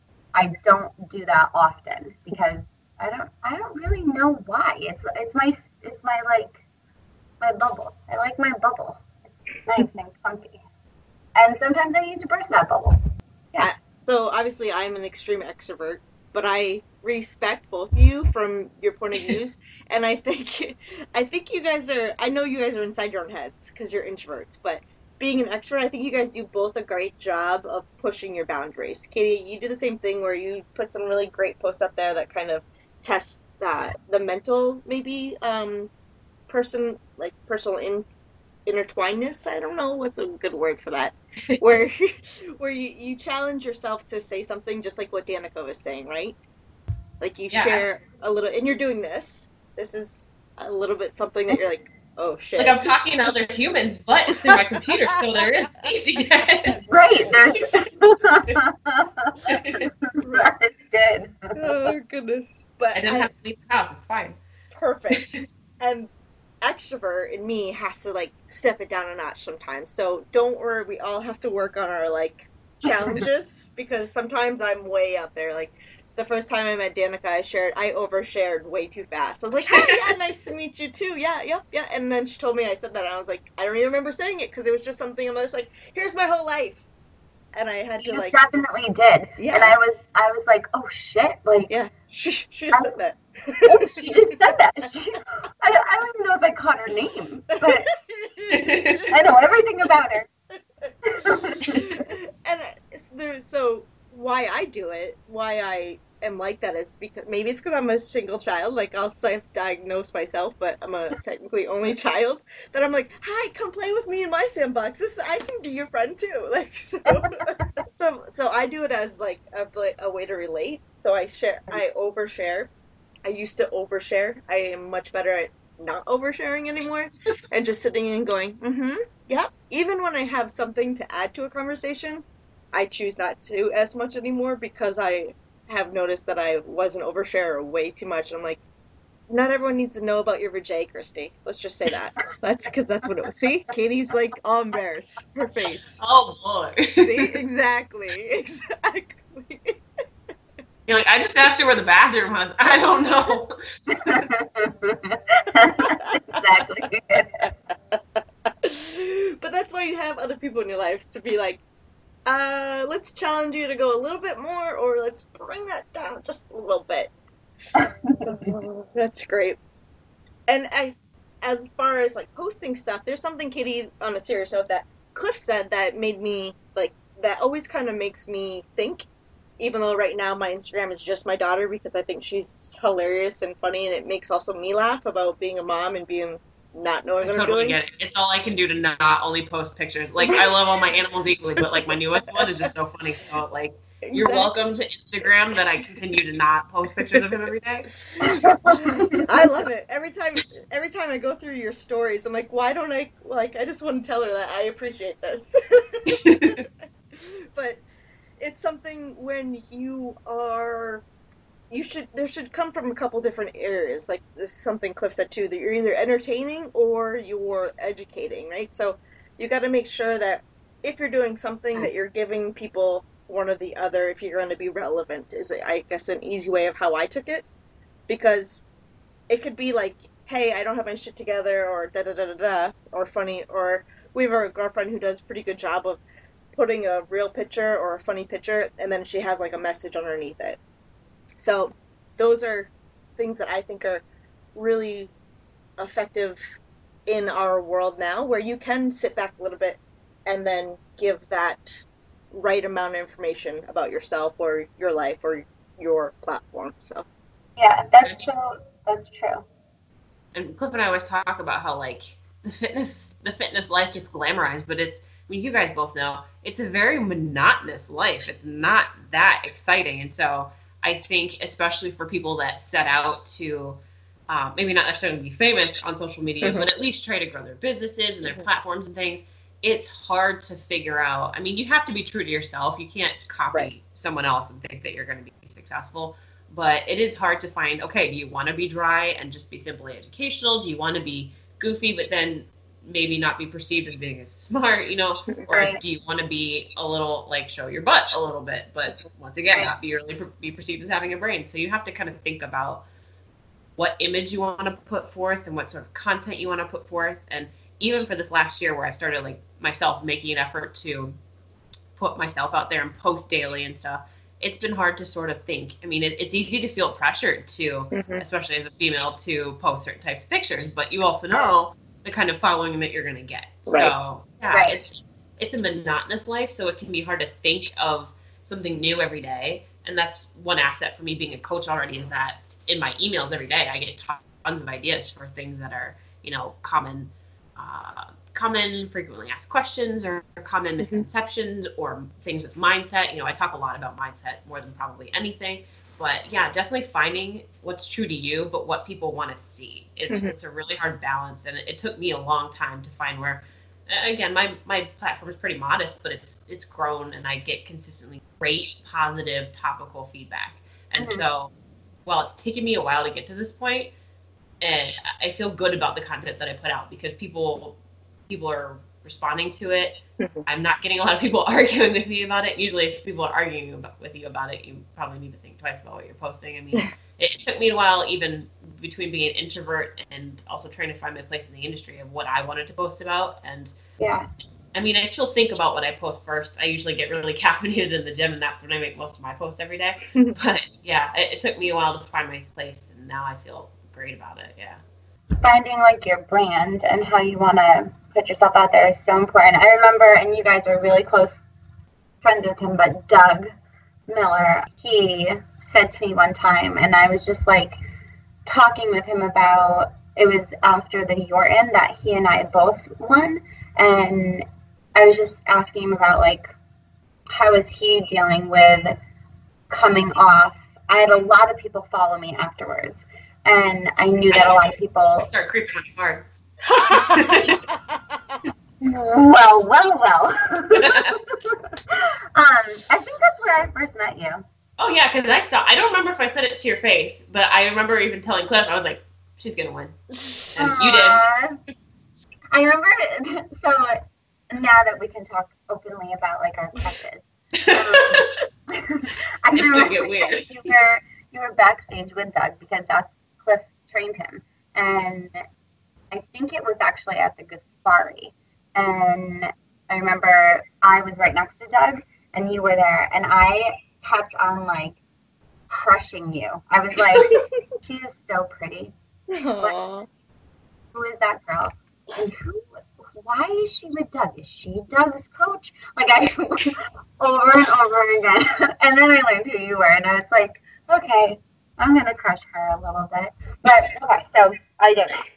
I don't do that often because I don't I don't really know why. It's it's my it's my like my bubble. I like my bubble. It's nice and funky. And sometimes I need to burst that bubble.
Yeah. So obviously I'm an extreme extrovert, but I respect both of you from your point of views. And I think I think you guys are I know you guys are inside your own heads because you're introverts, but being an extrovert, I think you guys do both a great job of pushing your boundaries. Katie, you do the same thing where you put some really great posts up there that kind of test that the mental maybe um person like personal in intertwinedness. I don't know what's a good word for that. where where you, you challenge yourself to say something just like what Danica was saying, right? Like you yeah. share a little, and you're doing this. This is a little bit something that you're like, oh shit.
Like I'm talking to other humans, but it's in my computer, so there is safety net.
Right. That's good.
Oh goodness. But
I didn't I, have to leave the house. It's fine.
Perfect. And extrovert in me has to like step it down a notch sometimes. So don't worry, we all have to work on our like challenges because sometimes I'm way up there. Like the first time I met Danica, I shared, I overshared way too fast. I was like, hey, yeah, nice to meet you too. Yeah, yep, yeah. And then she told me I said that, and I was like, I don't even remember saying it because it was just something I'm just like, here's my whole life. And I had to
you
like.
You definitely did. Yeah. And I was, I was like, oh shit, like.
Yeah, she, she just I, said that.
She just said that. She, I, don't, I don't even know if I caught her name, but I know everything about her.
And there, so why I do it, why I am like that is because maybe it's because I'm a single child. Like I'll self-diagnose myself, but I'm a technically only child. That I'm like, hi, come play with me in my sandbox. This I can be your friend too. Like so, so so I do it as like a, a way to relate. So I share, I overshare. I used to overshare. I am much better at not oversharing anymore, and just sitting and going, mm-hmm, yep. Even when I have something to add to a conversation, I choose not to as much anymore because I have noticed that I was an oversharer way too much. I'm like, not everyone needs to know about your vajay, Christy. Let's just say that. That's because that's what it was. See, Katie's like all embarrassed. Her face.
Oh boy.
See, exactly, exactly.
You're like, I just asked her where the bathroom was. I don't know.
Exactly.
But that's why you have other people in your life to be like, uh, let's challenge you to go a little bit more, or let's bring that down just a little bit. That's great. And I, as far as like posting stuff, there's something, Katie, on a serious note that Cliff said that made me like, that always kind of makes me think. Even though right now my Instagram is just my daughter because I think she's hilarious and funny, and it makes also me laugh about being a mom and being not knowing
I
what
totally
I'm doing.
get it. It's all I can do to not only post pictures. Like, I love all my animals equally, but like my newest one is just so funny. So like, you're welcome to Instagram that I continue to not post pictures of him every day.
I love it. Every time every time I go through your stories, I'm like, why don't I, like, I just want to tell her that I appreciate this. But it's something when you are, you should, there should come from a couple different areas. Like this is something Cliff said too, that you're either entertaining or you're educating, right? So you got to make sure that if you're doing something that you're giving people one or the other, if you're going to be relevant, is, I guess, an easy way of how I took it. Because it could be like, hey, I don't have my shit together, or da da da da da, or funny, or we have a girlfriend who does a pretty good job of putting a real picture or a funny picture, and then she has like a message underneath it. So those are things that I think are really effective in our world now, where you can sit back a little bit and then give that right amount of information about yourself or your life or your platform. So
yeah, that's so that's true.
And Cliff and I always talk about how like the fitness the fitness life gets glamorized, but it's, I mean, you guys both know, it's a very monotonous life. It's not that exciting. And so I think, especially for people that set out to um, maybe not necessarily be famous on social media, mm-hmm. but at least try to grow their businesses and their mm-hmm. platforms and things, it's hard to figure out. I mean, you have to be true to yourself. You can't copy right. someone else and think that you're going to be successful. But it is hard to find, okay, do you want to be dry and just be simply educational? Do you want to be goofy, but then maybe not be perceived as being as smart, you know, or right. do you want to be a little, like, show your butt a little bit, but once again, right. not be really be perceived as having a brain. So you have to kind of think about what image you want to put forth and what sort of content you want to put forth. And even for this last year where I started, like, myself making an effort to put myself out there and post daily and stuff, it's been hard to sort of think. I mean, it, it's easy to feel pressured to, mm-hmm. especially as a female, to post certain types of pictures, but you also know the kind of following that you're going to get. Right. So, yeah,
right.
it's, it's a monotonous life, so it can be hard to think of something new every day. And that's one asset for me being a coach already, is that in my emails every day, I get tons of ideas for things that are, you know, common, uh, common frequently asked questions or common mm-hmm. misconceptions or things with mindset. You know, I talk a lot about mindset more than probably anything. But yeah, definitely finding what's true to you, but what people want to see. It, mm-hmm. It's a really hard balance, and it, it took me a long time to find where, again, my, my platform is pretty modest, but it's it's grown, and I get consistently great, positive, topical feedback. And mm-hmm. so, while it's taken me a while to get to this point, and I feel good about the content that I put out because people people are responding to it. Mm-hmm. I'm not getting a lot of people arguing with me about it. Usually if people are arguing about, with you about it, you probably need to think twice about what you're posting. I mean, it, it took me a while, even between being an introvert and also trying to find my place in the industry of what I wanted to post about. And
yeah,
I mean, I still think about what I post first. I usually get really caffeinated in the gym, and that's when I make most of my posts every day. But yeah, it, it took me a while to find my place, and now I feel great about it. Yeah.
Finding like your brand and how you want to put yourself out there is so important. I remember, and you guys are really close friends with him, but Doug Miller, he said to me one time, and I was just like talking with him about, it was after the Yorton that he and I both won, and I was just asking him about like, how is he dealing with coming off? I had a lot of people follow me afterwards, and I knew that a lot of people
start creeping on you hard.
Well, well, well. um, I think that's where I first met you.
Oh yeah, because I saw. I don't remember if I said it to your face, but I remember even telling Cliff. I was like, "She's gonna win," and you did.
I remember. So now that we can talk openly about like our crushes, um, I remember
get weird.
you were you were backstage with Doug because that's Cliff trained him, and I think it was actually at the Gaspari. And I remember I was right next to Doug, and you were there, and I kept on like crushing you. I was like, she is so pretty. But who is that girl? And who? Why is she with Doug? Is she Doug's coach? Like I over and over again, and then I learned who you were, and I was like, okay, I'm gonna crush her a little bit. But okay, so I did it.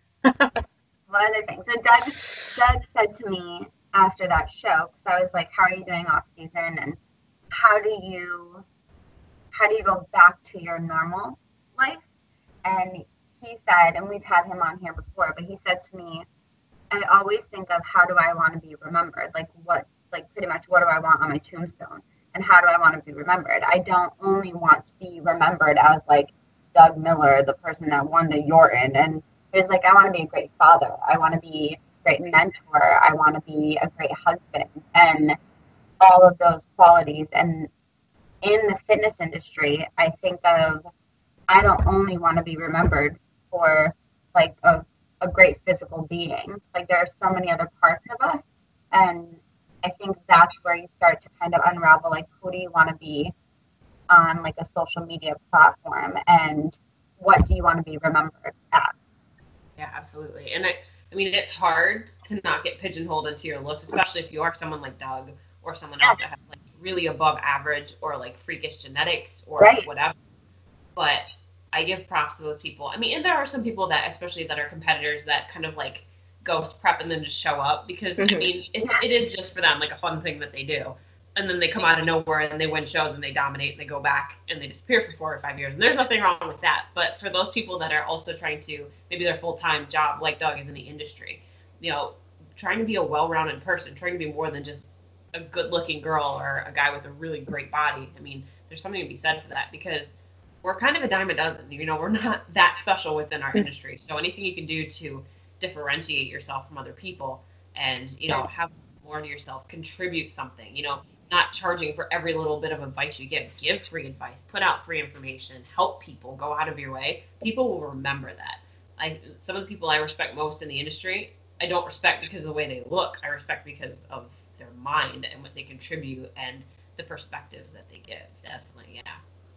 But one other thing. So Doug, Doug said to me after that show, because I was like, how are you doing off season, and how do you, how do you go back to your normal life? And he said, and we've had him on here before, but he said to me, I always think of how do I want to be remembered? Like what, like pretty much what do I want on my tombstone? And how do I want to be remembered? I don't only want to be remembered as like Doug Miller, the person that won the Yorton, and it was like, I want to be a great father. I want to be a great mentor. I want to be a great husband, and all of those qualities. And in the fitness industry, I think of, I don't only want to be remembered for like a, a great physical being. Like there are so many other parts of us. And I think that's where you start to kind of unravel, like, who do you want to be on like a social media platform, and what do you want to be remembered as?
Yeah, absolutely. And I, I mean, it's hard to not get pigeonholed into your looks, especially if you are someone like Doug or someone else that has like really above average or like freakish genetics or
right.
whatever. But I give props to those people. I mean, and there are some people that, especially that are competitors, that kind of like ghost prep and then just show up because, mm-hmm. I mean, it, it is just for them like a fun thing that they do. And then they come out of nowhere and they win shows and they dominate and they go back and they disappear for four or five years. And there's nothing wrong with that. But for those people that are also trying to, maybe their full-time job, like Doug is in the industry, you know, trying to be a well-rounded person, trying to be more than just a good-looking girl or a guy with a really great body. I mean, there's something to be said for that because we're kind of a dime a dozen. You know, we're not that special within our industry. So anything you can do to differentiate yourself from other people and, you know, have more to yourself, contribute something, you know, not charging for every little bit of advice you give. Give free advice, put out free information, help people, go out of your way. People will remember that. I, some of the people I respect most in the industry, I don't respect because of the way they look. I respect because of their mind and what they contribute and the perspectives that they give. Definitely, yeah.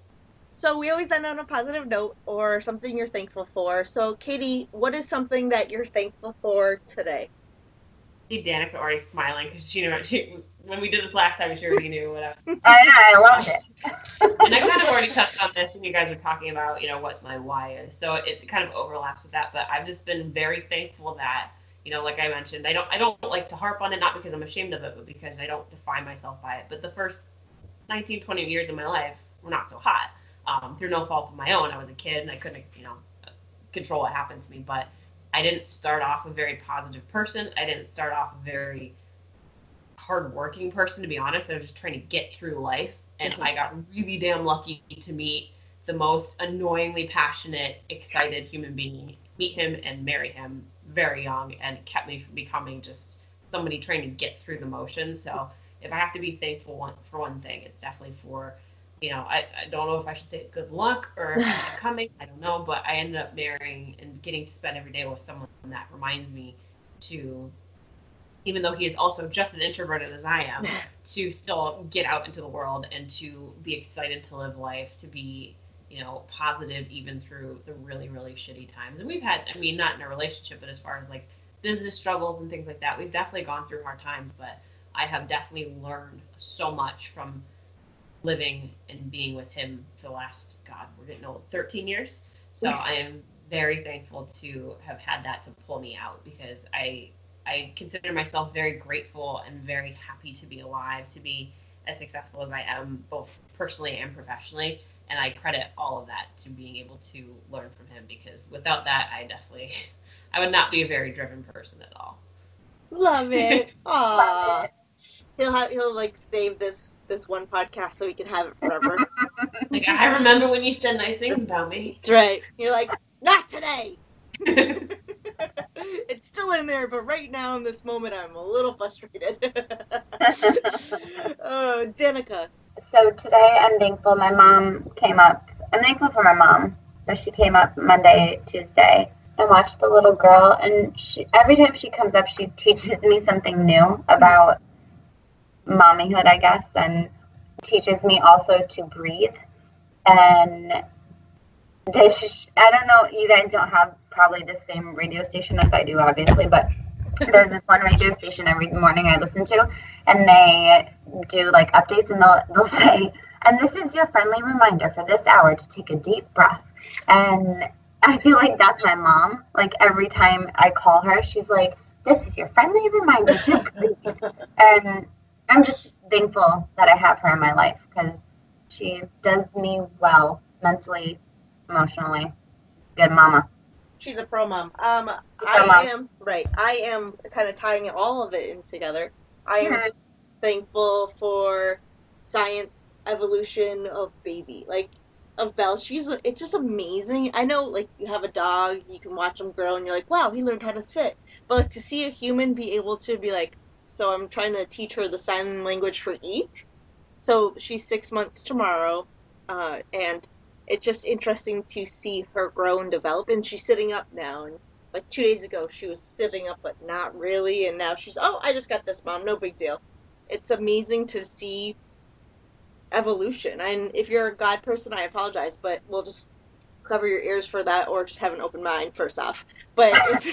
So we always end on a positive note or something you're thankful for. So Katie, what is something that you're thankful for today?
See Danica already smiling because she knew she, when we did this last time, she already knew what I was.
I know, I loved it.
And I kind of already touched on this when you guys were talking about, you know, what my why is. So it kind of overlaps with that. But I've just been very thankful that, you know, like I mentioned, I don't I don't like to harp on it, not because I'm ashamed of it, but because I don't define myself by it. But the first nineteen, twenty years of my life were not so hot. Um, through no fault of my own. I was a kid and I couldn't, you know, control what happened to me. But I didn't start off a very positive person. I didn't start off a very hardworking person, to be honest. I was just trying to get through life. And mm-hmm. I got really damn lucky to meet the most annoyingly passionate, excited human being, meet him and marry him very young, and kept me from becoming just somebody trying to get through the motions. So if I have to be thankful one, for one thing, it's definitely for, you know, I, I don't know if I should say good luck or coming, I don't know, but I ended up marrying and getting to spend every day with someone that reminds me to, even though he is also just as introverted as I am, to still get out into the world and to be excited to live life, to be, you know, positive even through the really, really shitty times. And we've had, I mean, not in a relationship, but as far as like business struggles and things like that, we've definitely gone through hard times, but I have definitely learned so much from living and being with him for the last, God, we're getting old, thirteen years. So I am very thankful to have had that to pull me out, because I I consider myself very grateful and very happy to be alive, to be as successful as I am, both personally and professionally. And I credit all of that to being able to learn from him, because without that, I definitely, I would not be a very driven person at all.
Love it. Aww. He'll have, he'll like save this, this one podcast so he can have it forever.
Like, I remember when you said nice things about me.
That's right. You're like, not today. It's still in there, but right now in this moment, I'm a little frustrated. Oh, Danica.
So today I'm thankful my mom came up. I'm thankful for my mom. So she came up Monday, Tuesday, and watched the little girl. And she, every time she comes up, she teaches me something new about mommyhood, I guess, and teaches me also to breathe. And this, I don't know, you guys don't have probably the same radio station as I do, obviously, but there's this one radio station every morning I listen to, and they do like updates, and they'll they'll say, and this is your friendly reminder for this hour to take a deep breath. And I feel like that's my mom. Like every time I call her, she's like, this is your friendly reminder to breathe. And I'm just thankful that I have her in my life, because she does me well mentally, emotionally. Good mama.
She's a pro mom. Um,
Pro
I
mom.
am, right, I am kind of tying all of it in together. I am
Mhm.
thankful for science evolution of baby, like, of Belle. She's, it's just amazing. I know, like, you have a dog, you can watch him grow, and you're like, wow, he learned how to sit. But, like, to see a human be able to be like, so I'm trying to teach her the sign language for eat. So she's six months tomorrow, uh, and it's just interesting to see her grow and develop. And she's sitting up now. And like two days ago, she was sitting up, but not really. And now she's, oh, I just got this, Mom. No big deal. It's amazing to see evolution. And if you're a God person, I apologize, but we'll just cover your ears for that, or just have an open mind first off. But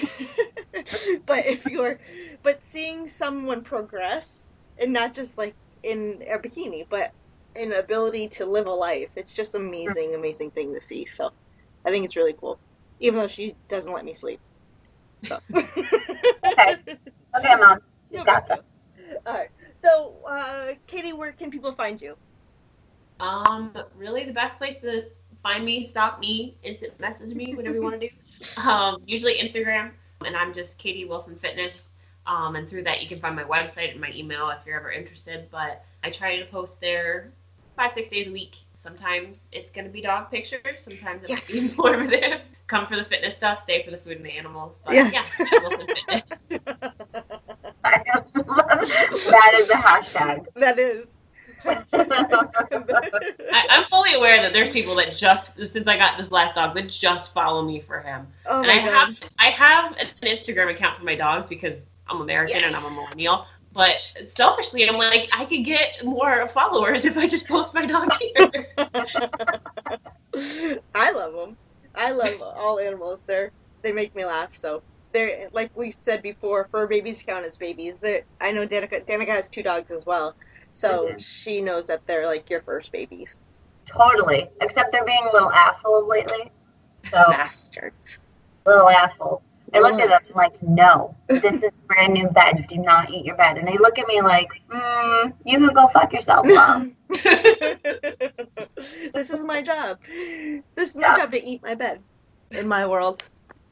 if, but if you're, but seeing someone progress, and not just like in a bikini, but an ability to live a life. It's just amazing, amazing thing to see. So I think it's really cool. Even though she doesn't let me sleep. So.
Okay. Okay, Mom. You
No
got
big
this.
deal. Alright. So, uh, Katie, where can people find you?
Um, really the best place to find me, stalk me, instant message me, whatever you want to do. Um, usually Instagram, and I'm just Katie Wilson Fitness. Um, and through that you can find my website and my email if you're ever interested. But I try to post there five, six days a week. Sometimes it's going to be dog pictures. Sometimes it
Yes.
might be informative. Come for the fitness stuff, stay for the food and the animals. But
Yes.
yeah, Katie Wilson Fitness.
I love that is a hashtag.
That is.
I, I'm fully aware that there's people that just, since I got this last dog, that just follow me for him.
Oh
And
my
I
god.
have I have an Instagram account for my dogs because I'm American
Yes.
and I'm a millennial. But selfishly, I'm like, I could get more followers if I just post my dog here.
I love them. I love all animals. They're, they make me laugh. So they're, like we said before, fur babies count as babies. They're, I know Danica, Danica has two dogs as well. So
Mhm.
she knows that they're like your first babies.
Totally. Except they're being little assholes lately. So,
Bastards.
little assholes. I look at them like, no, this is a brand new bed. Do not eat your bed. And they look at me like, mm, you can go fuck yourself, Mom.
This is my job. This is my
Yeah.
job to eat my bed in my world.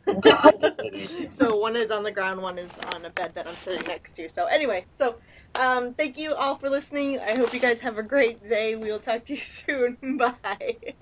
So one is on the ground, one is on a bed that I'm sitting next to. So anyway, so um, thank you all for listening. I hope you guys have a great day. We will talk to you soon. Bye.